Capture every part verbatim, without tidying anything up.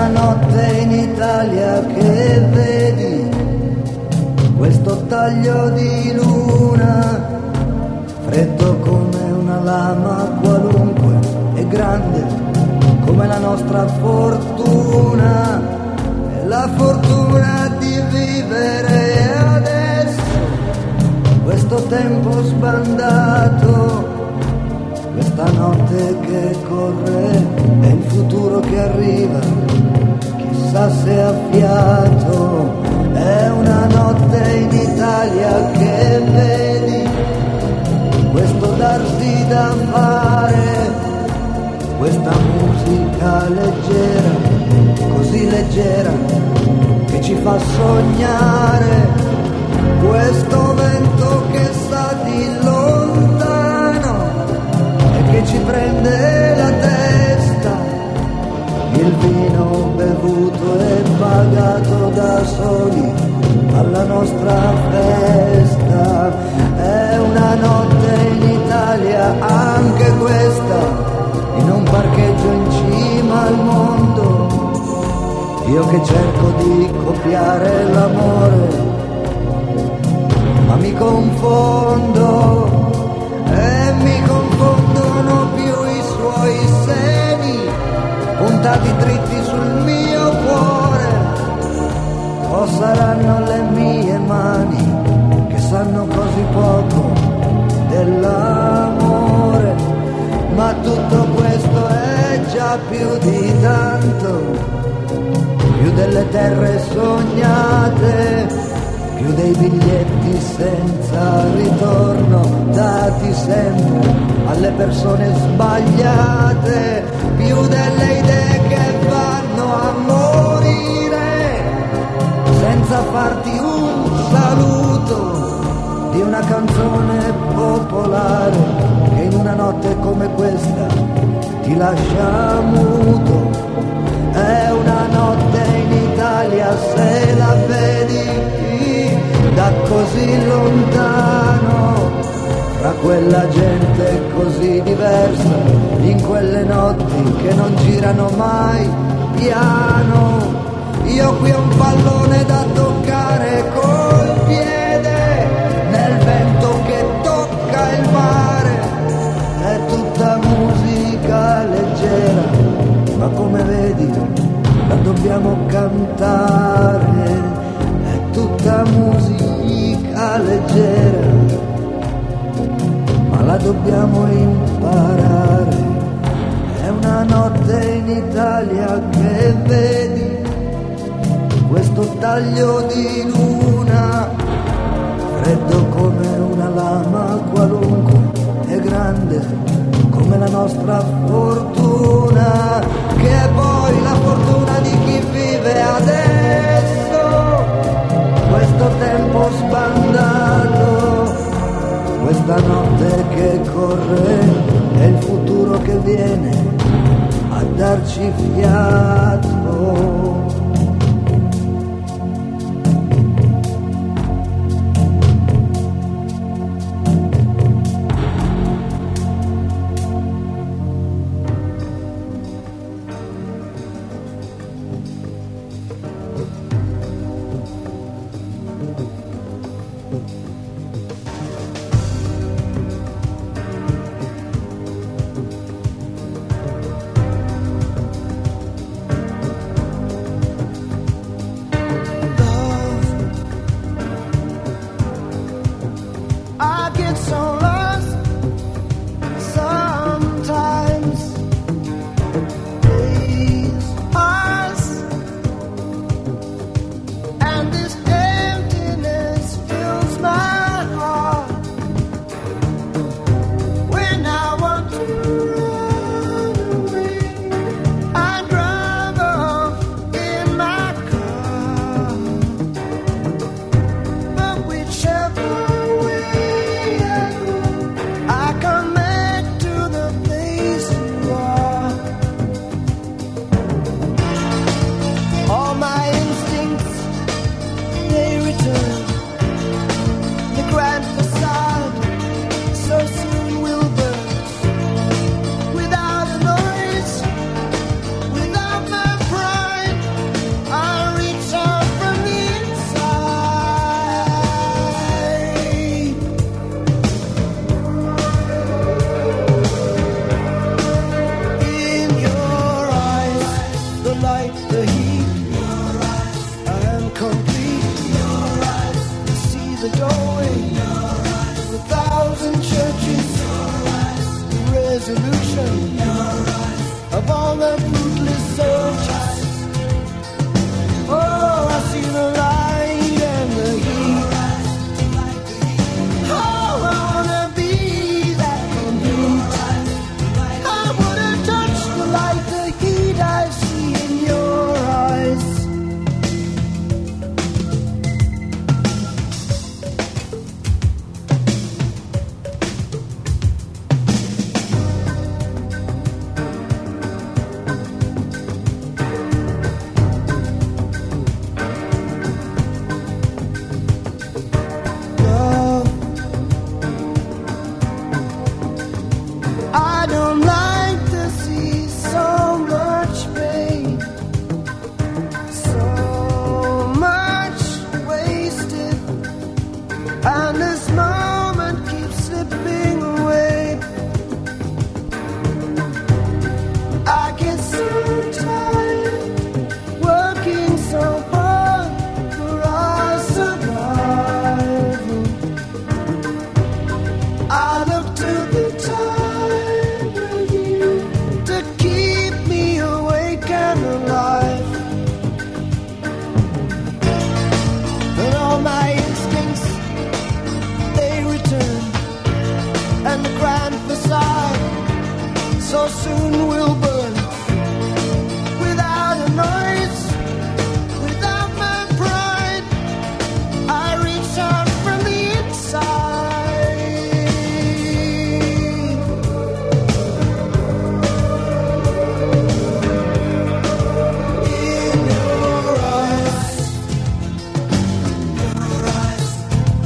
una notte in Italia che vedi questo taglio di luna, freddo come una lama qualunque e grande come la nostra fortuna, e la fortuna di vivere adesso questo tempo sbandato, questa notte che corre e il futuro che arriva, chissà se ha fiato. È una notte in Italia che vedi questo darsi da fare, questa musica leggera, così leggera che ci fa sognare, questo vento che sa di lontano e che ci prende la testa, il vino bevuto e pagato da soli alla nostra festa. È una notte in Italia anche questa, in un parcheggio in cima al mondo, io che cerco di copiare l'amore, ma mi confondo e mi confondono più i suoi seni puntati dritti sul mio cuore, o saranno le mie mani che sanno così poco dell'amore, ma tutto questo è già più di tanto, più delle terre sognate, più dei biglietti senza ritorno dati sempre alle persone sbagliate, più delle idee che vanno a morire senza farti un saluto di una canzone popolare che in una notte come questa ti lascia muto. È una notte in Italia se la vedi da così lontano, fra quella gente così diversa, in quelle notti che non girano mai piano. Io qui ho un pallone da toccare col piede, nel vento che tocca il mare, è tutta musica leggera, ma come vedi la dobbiamo cantare, è tutta musica leggera, ma la dobbiamo imparare. È una notte in Italia che vedi questo taglio di luna, freddo come una lama qualunque e grande come la nostra fortuna, che è poi la fortuna di chi vive adesso questo tempo sbandato, questa notte che corre e il futuro che viene a darci fiato. so soon will burn without a noise, without my pride. I reach out from the inside. In your eyes, your eyes,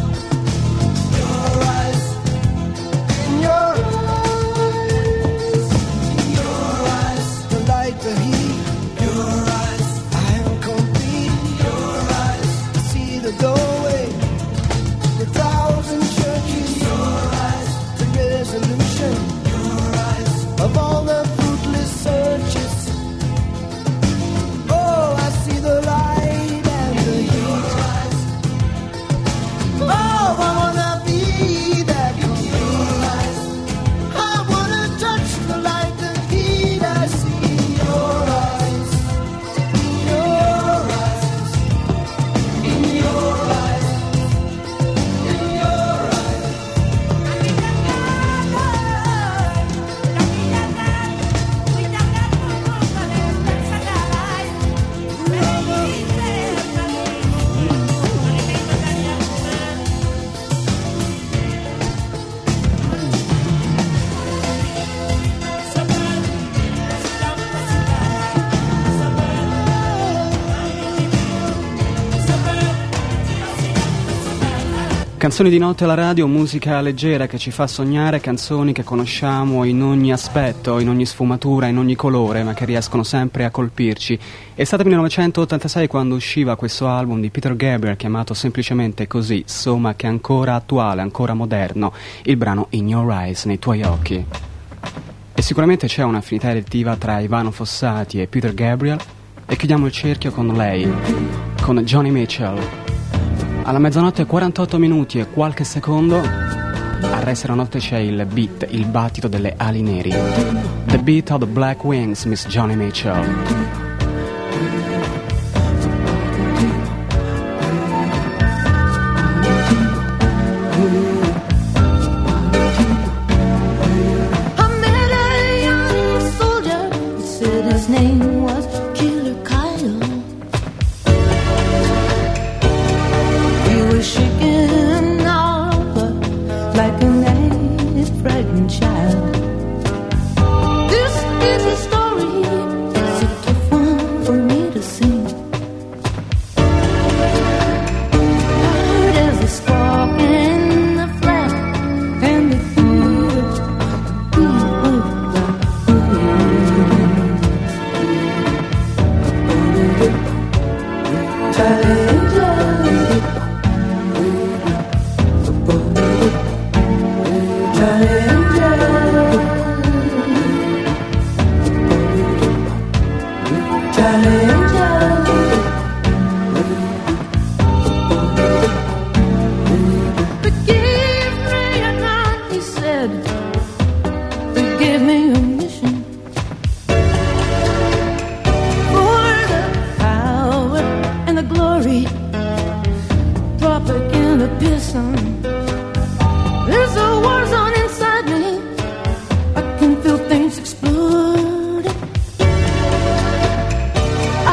your eyes, in your eyes, your eyes, the light, the heat, your eyes, I am complete, your eyes, I see the doorway, the thousand churches, your eyes, the resolution, your eyes, of all the fruitless searches. Oh, I see the light and the heat. Oh, I wanna be that complete. I wanna touch the light, the heat. I see your eyes, in your eyes, in your eyes, in your eyes. Canzoni di notte alla radio, musica leggera che ci fa sognare, canzoni che conosciamo in ogni aspetto, in ogni sfumatura, in ogni colore, ma che riescono sempre a colpirci. È stato millenovecentottantasei quando usciva questo album di Peter Gabriel chiamato semplicemente così, insomma, che è ancora attuale, ancora moderno, il brano In Your Eyes, nei tuoi occhi. E sicuramente c'è un'affinità elettiva tra Ivano Fossati e Peter Gabriel, e chiudiamo il cerchio con lei, con Joni Mitchell. Alla mezzanotte e quarantotto minuti e qualche secondo, al resto della notte c'è il beat, il battito delle ali neri. The Beat of the Black Wings, Miss Joni Mitchell. I met a young soldier who said his name was Killer Kyle. He was shaking all over like an aged frightened child. This is a story, it's a tough one for me to sing. Hard as a squawk in the flat, and the fear of the Forgive me, and I, he said, forgive me a mission for the power and the glory. Drop again a piston. There's a war zone inside me. I can feel things exploding.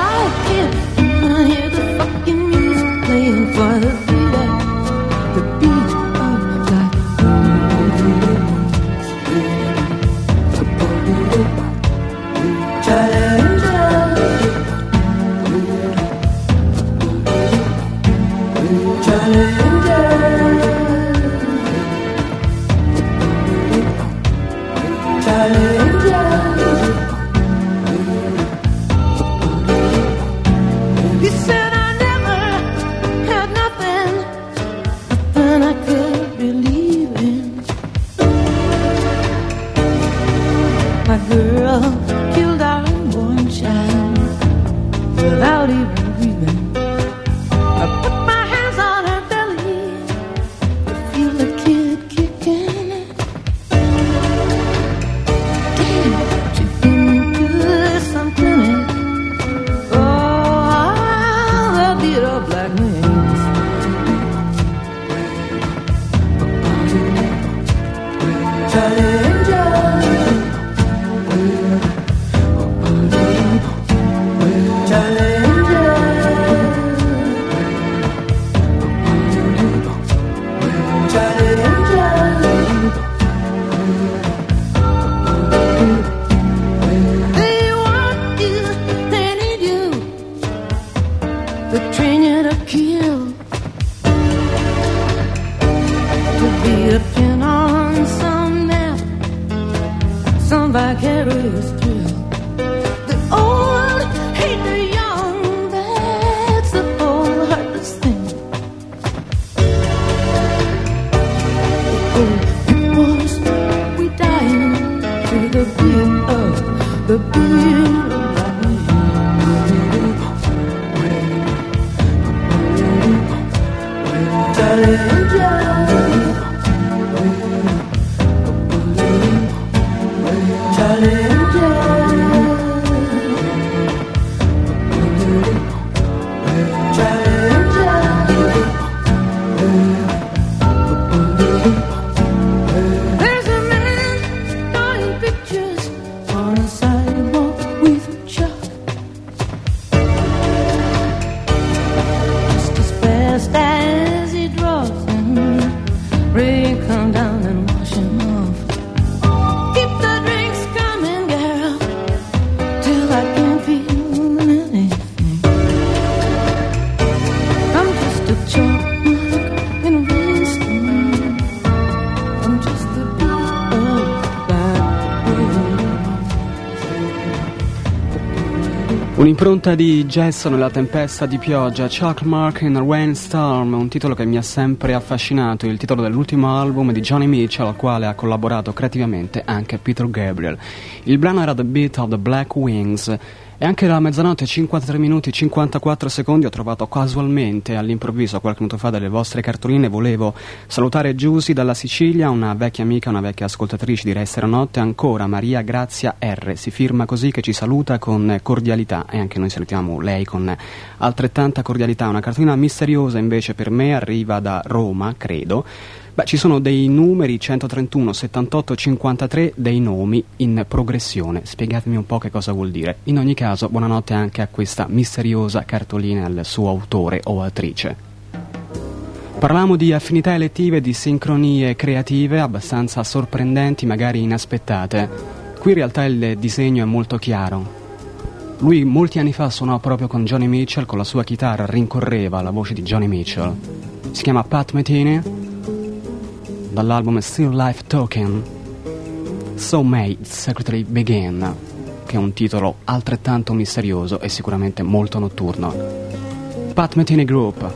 Un'impronta di gesso nella tempesta di pioggia, Chalk Mark in a Rainstorm, un titolo che mi ha sempre affascinato, il titolo dell'ultimo album di Joni Mitchell, al quale ha collaborato creativamente anche Peter Gabriel. Il brano era The Beat of the Black Wings. E anche la mezzanotte e cinquantatré minuti e cinquantaquattro secondi ho trovato casualmente all'improvviso qualche minuto fa delle vostre cartoline. Volevo salutare Giusy dalla Sicilia, una vecchia amica, una vecchia ascoltatrice di Restera Notte, ancora Maria Grazia R, si firma così, che ci saluta con cordialità, e anche noi salutiamo lei con altrettanta cordialità. Una cartolina misteriosa invece per me arriva da Roma, credo. Beh, ci sono dei numeri centotrentuno, settantotto, cinquantatré, dei nomi in progressione. Spiegatemi un po' che cosa vuol dire. In ogni caso, buonanotte anche a questa misteriosa cartolina e al suo autore o autrice. Parliamo di affinità elettive, di sincronie creative abbastanza sorprendenti, magari inaspettate. Qui in realtà il disegno è molto chiaro. Lui molti anni fa suonò proprio con Joni Mitchell, con la sua chitarra rincorreva la voce di Joni Mitchell. Si chiama Pat Metheny, dall'album Still Life Talking, So May It Secretly Begin, che è un titolo altrettanto misterioso e sicuramente molto notturno. Pat Metheny Group.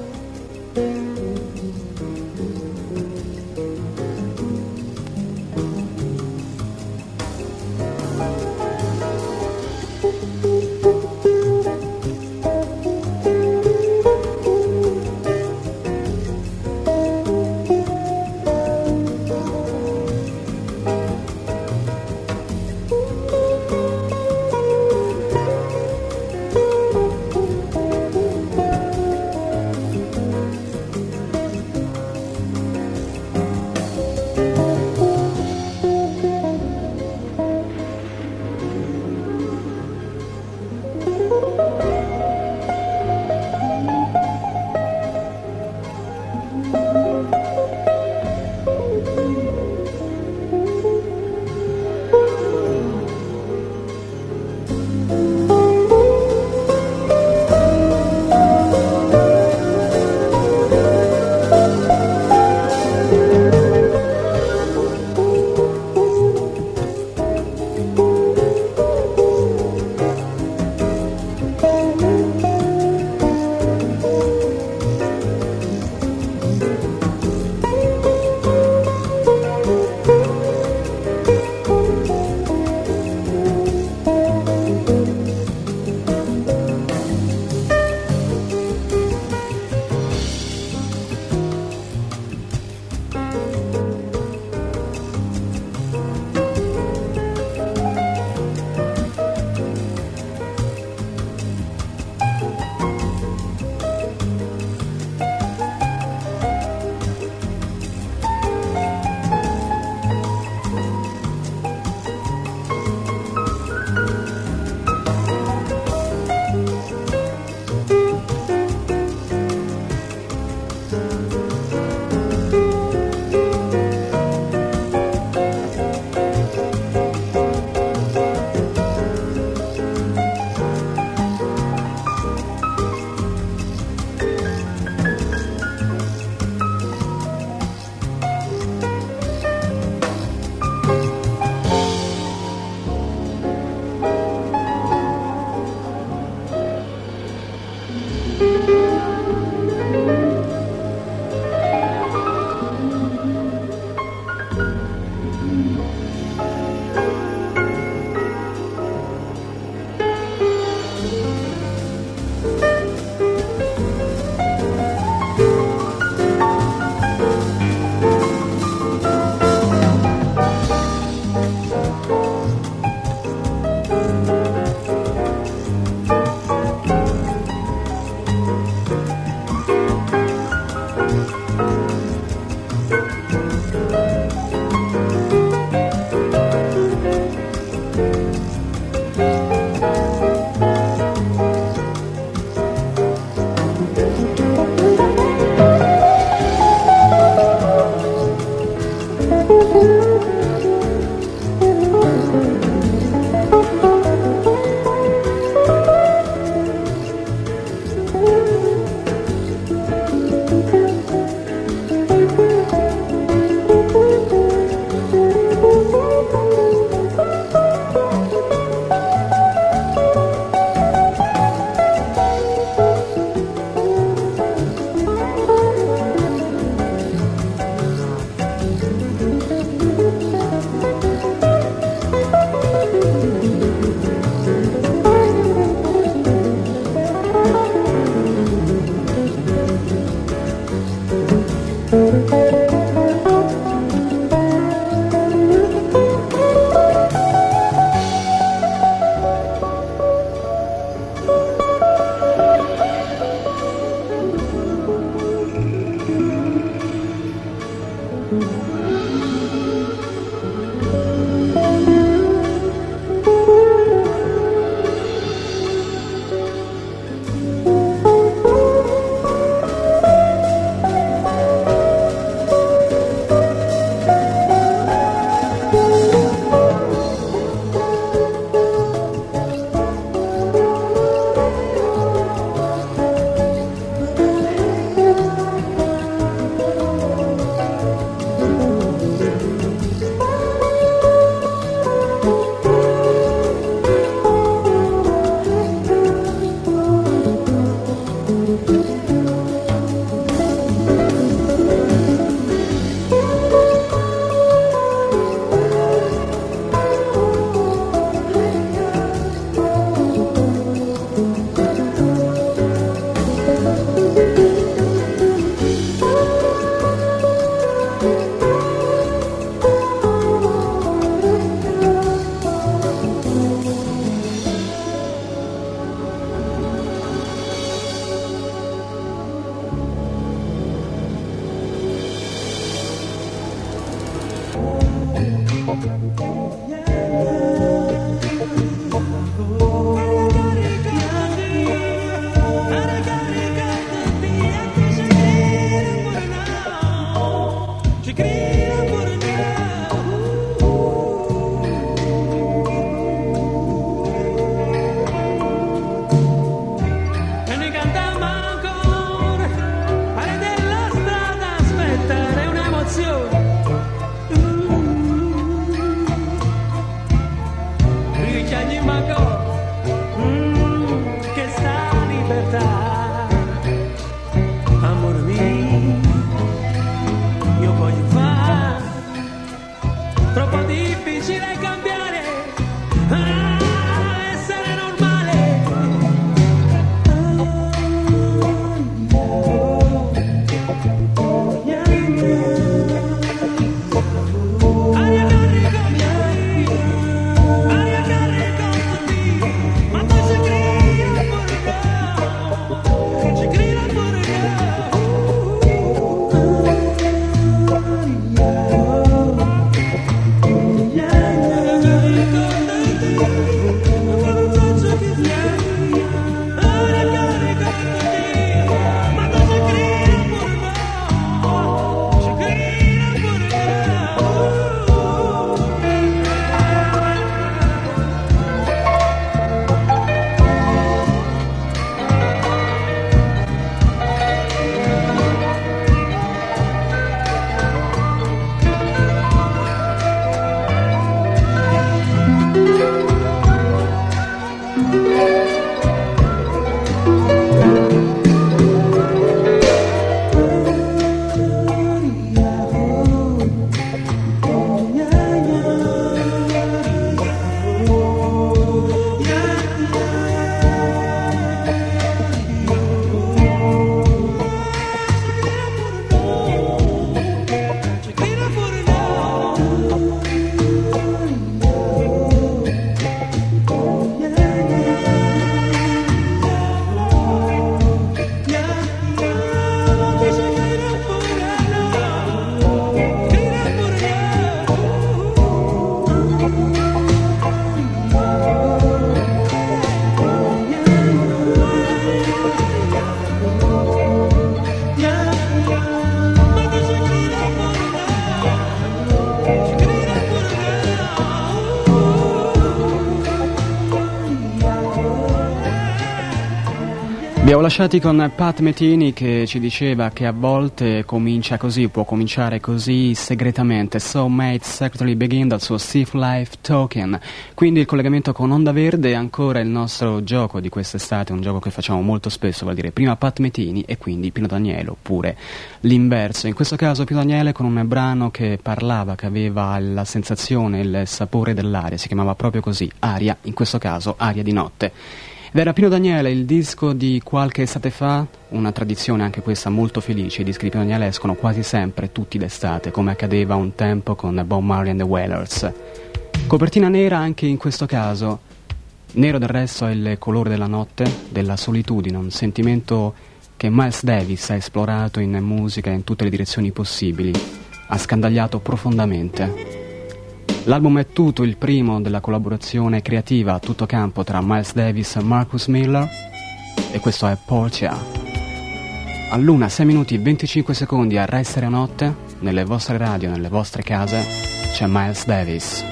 Abbiamo lasciati con Pat Metheny che ci diceva che a volte comincia così, può cominciare cosí segretamente. So Made Secretly Begin dal suo Thief Life Token. Quindi il collegamento con Onda Verde è ancora il nostro gioco di quest'estate, un gioco che facciamo molto spesso, vuol dire prima Pat Metheny e quindi Pino Daniele, oppure l'inverso. In questo caso Pino Daniele con un brano che parlava, che aveva la sensazione, il sapore dell'aria, si chiamava proprio così, aria, in questo caso aria di notte. Ed era Pino Daniele, il disco di qualche estate fa, una tradizione anche questa molto felice. I dischi di Pino Daniele escono quasi sempre tutti d'estate, come accadeva un tempo con Bob Marley and the Wailers. Copertina nera anche in questo caso. Nero del resto è il colore della notte, della solitudine, un sentimento che Miles Davis ha esplorato in musica in tutte le direzioni possibili, ha scandagliato profondamente. L'album è tutto il primo della collaborazione creativa a tutto campo tra Miles Davis e Marcus Miller, e questo è Portia. All'una, sei minuti e venticinque secondi a Rai Stereo Notte, nelle vostre radio, nelle vostre case, c'è Miles Davis.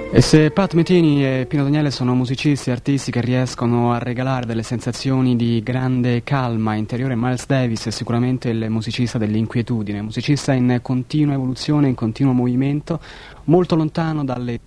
E se Pat Metheny e Pino Daniele sono musicisti e artisti che riescono a regalare delle sensazioni di grande calma interiore, Miles Davis è sicuramente il musicista dell'inquietudine, musicista in continua evoluzione, in continuo movimento, molto lontano dalle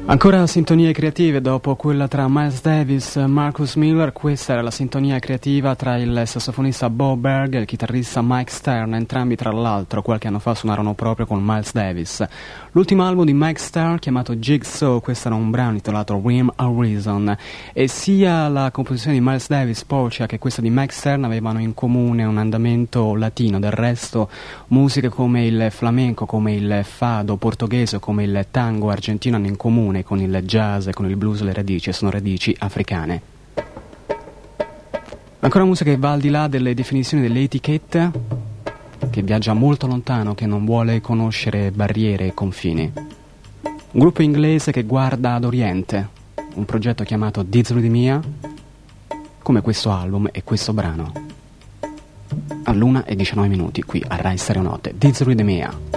Ancora sintonie creative dopo quella tra Miles Davis e Marcus Miller. Questa era la sintonia creativa tra il sassofonista Bo Berg e il chitarrista Mike Stern, entrambi tra l'altro qualche anno fa suonarono proprio con Miles Davis. L'ultimo album di Mike Stern, chiamato Jigsaw, questo era un brano intitolato Rhyme a Reason, e sia la composizione di Miles Davis, Portia, che questa di Mike Stern avevano in comune un andamento latino. Del resto musiche come il flamenco, come il fado portoghese, come il tango argentino hanno in comune con il jazz e con il blues le radici, sono radici africane. Ancora musica che va al di là delle definizioni delle etichette, che viaggia molto lontano, che non vuole conoscere barriere e confini. Un gruppo inglese che guarda ad Oriente, un progetto chiamato Dizrhythmia, come questo album e questo brano. All'una e diciannove minuti qui a Rai Stereo Notte, Dizrhythmia.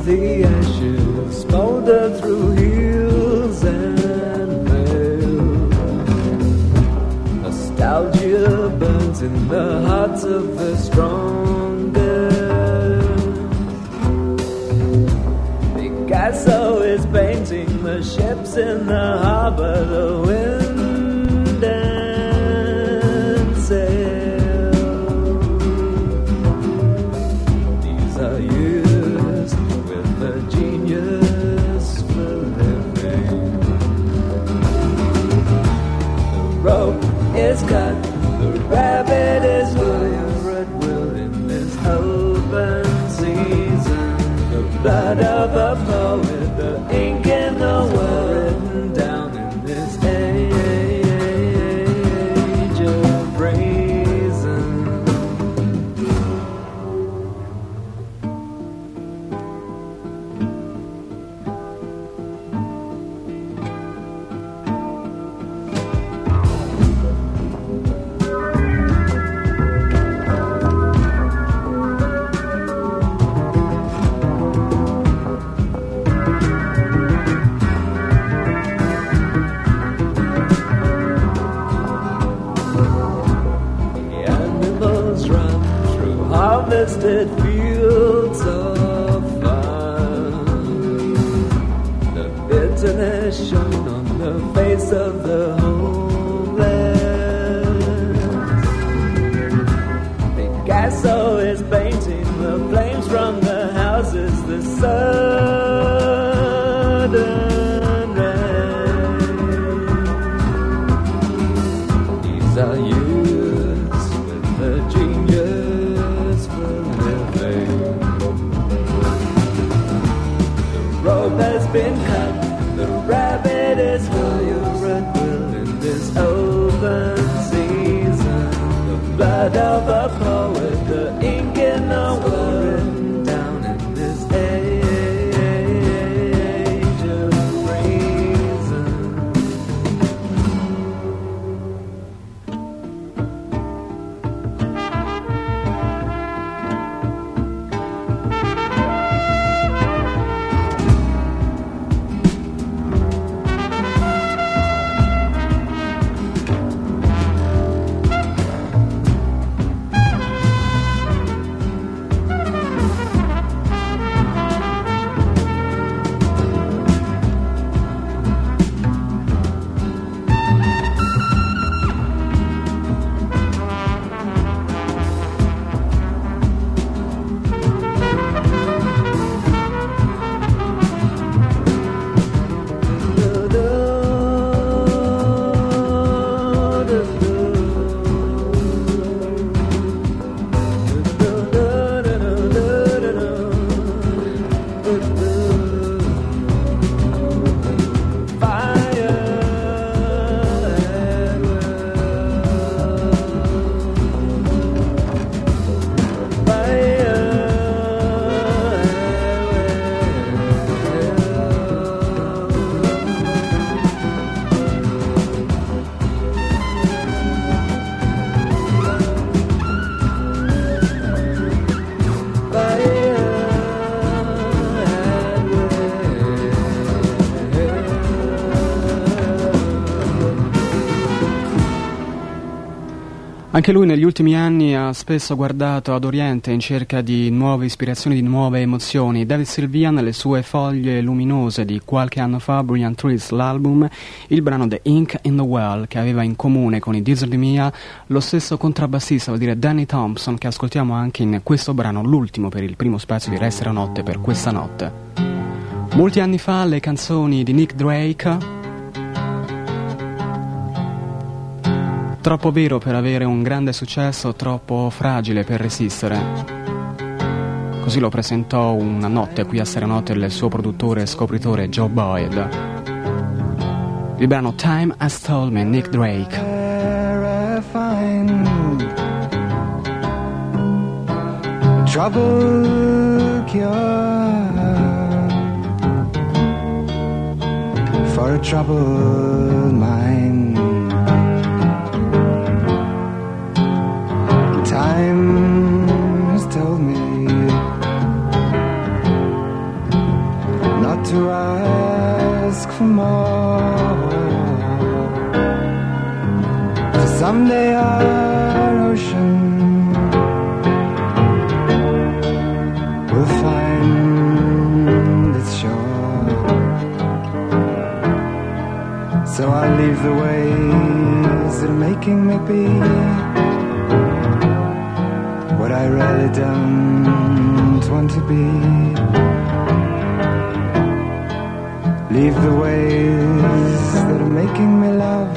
the ashes smolder through hills and vales. Nostalgia burns in the hearts of the strongest. Picasso is painting the ships in the harbor, the wind and sail. These are years with the genius for living. The rope is cut, the rabbit is favorite will in this open season. The blood of a poet, the ink in the world written down in this age of reason. Harvested fields of fun. The bitterness shown on the face of the homeless. Picasso is painting the flames from the houses, the sudden rain. These are years with the genius. Rope has been cut, the rabbit is favorite will in this open season. The blood of a poet, the ink in the world written down in this age of reason. Anche lui negli ultimi anni ha spesso guardato ad Oriente in cerca di nuove ispirazioni, di nuove emozioni. David Sylvian, le sue foglie luminose di qualche anno fa, Brilliant Trees, l'album, il brano The Ink in the Well, che aveva in comune con i Dizzle di Mia lo stesso contrabbassista, vuol dire Danny Thompson, che ascoltiamo anche in questo brano, l'ultimo per il primo spazio di Restera Notte per questa notte. Molti anni fa le canzoni di Nick Drake, troppo vero per avere un grande successo, troppo fragile per resistere. Così lo presentò una notte qui a Serenotte il suo produttore e scopritore Joe Boyd. Il brano Time Has Told Me, Nick Drake. Trouble cure for a troubled mind. Time has told me someday our ocean will find its shore. So I leave the ways that are making me be what I really don't want to be. Leave the ways that are making me love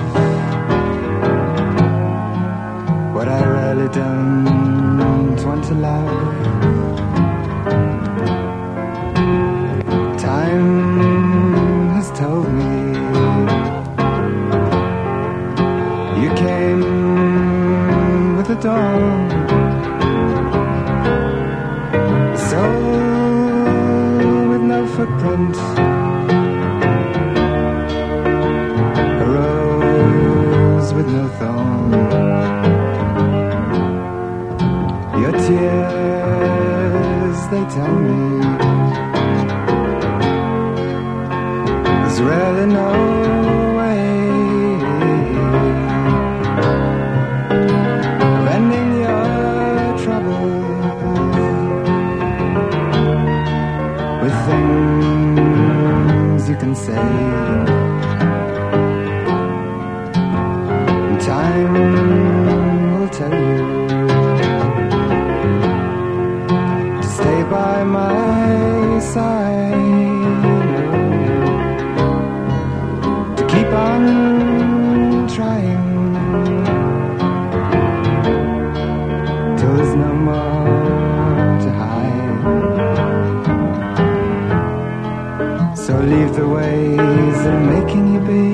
what I really don't want to love. Time has told me you came with the dawn. A soul with no footprint, a rose with no thorn. Your tears, they tell me there's really no way of ending your trouble with things you can say. And time will tell you to stay by my side, to keep on trying till there's no more to hide. So leave the ways that are making you be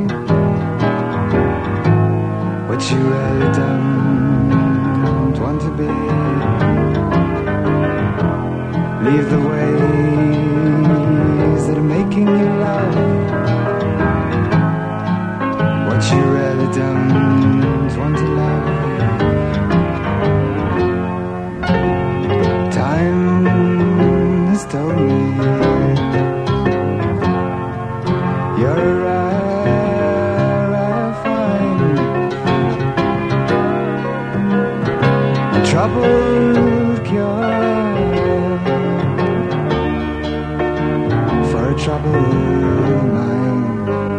what you really don't want to be. Leave the ways that are making you love what you really don't want to love. Time has told me you're a rare, rare find, a troubled cure for a troubled mind.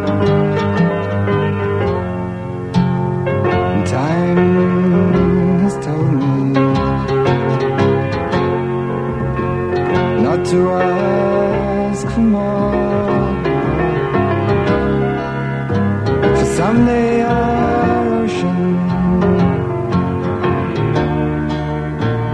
And time has told me not to ask for more, for someday our ocean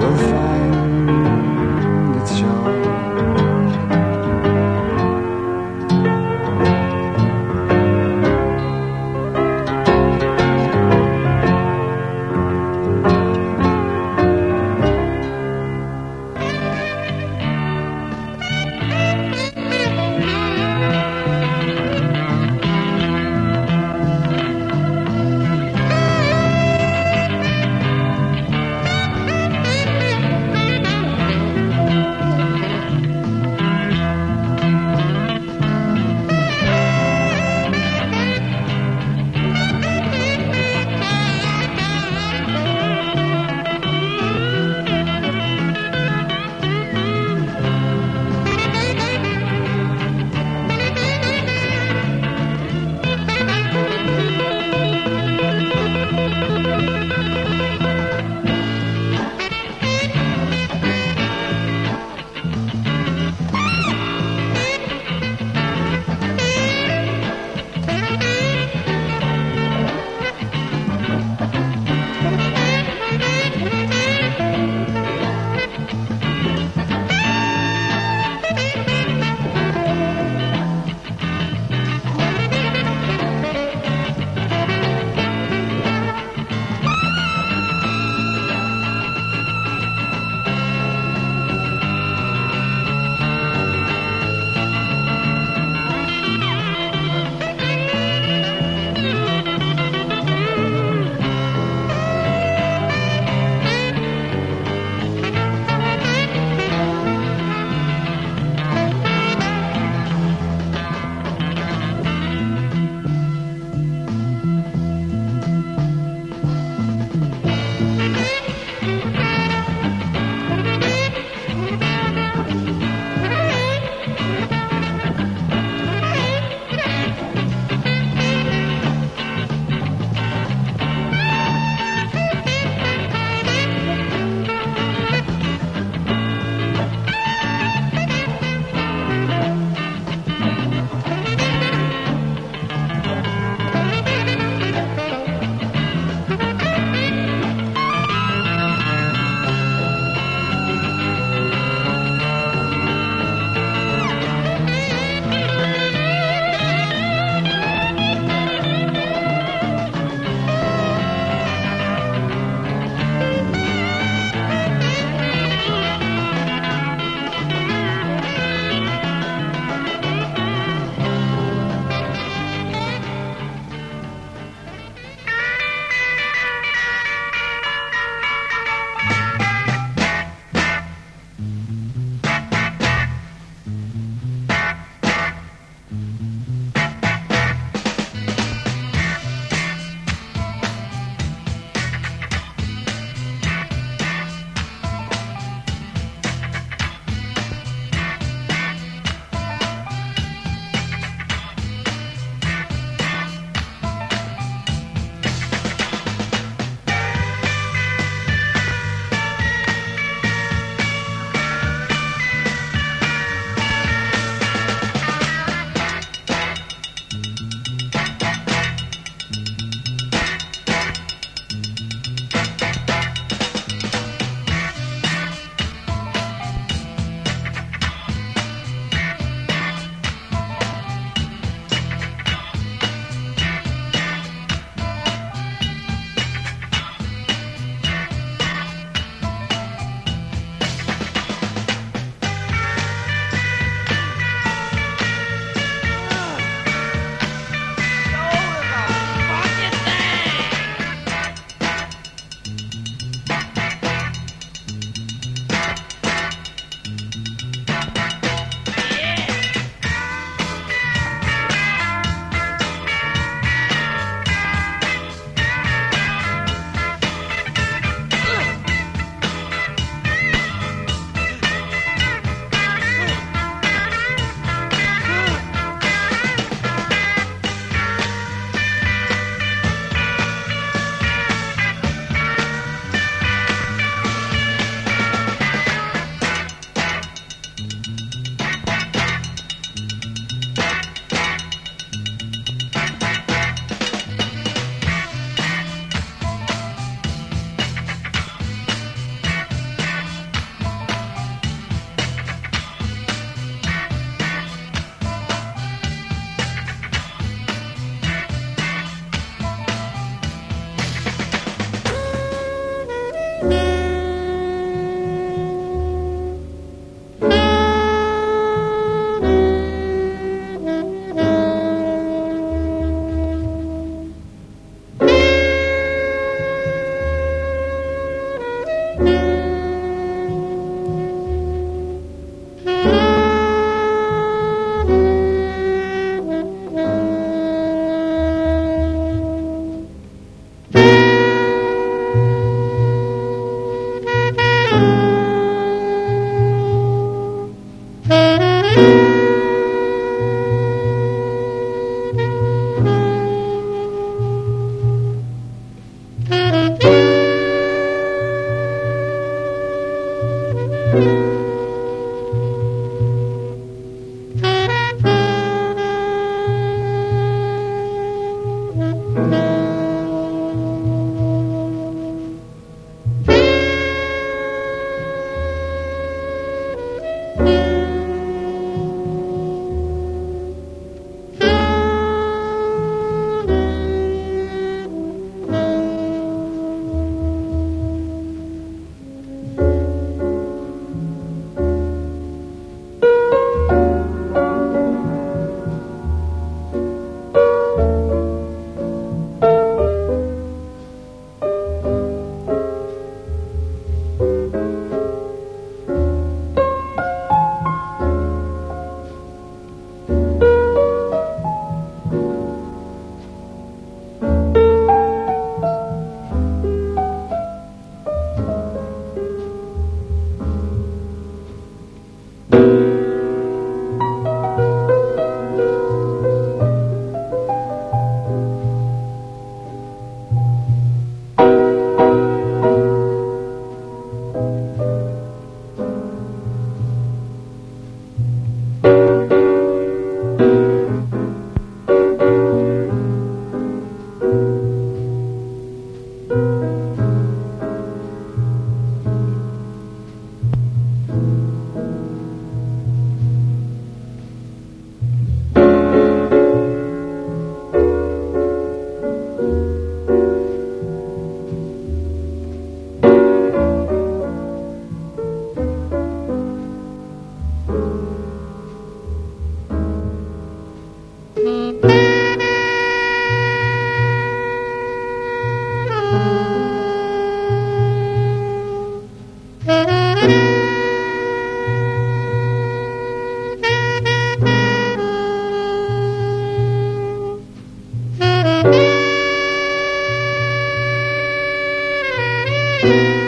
Thank you.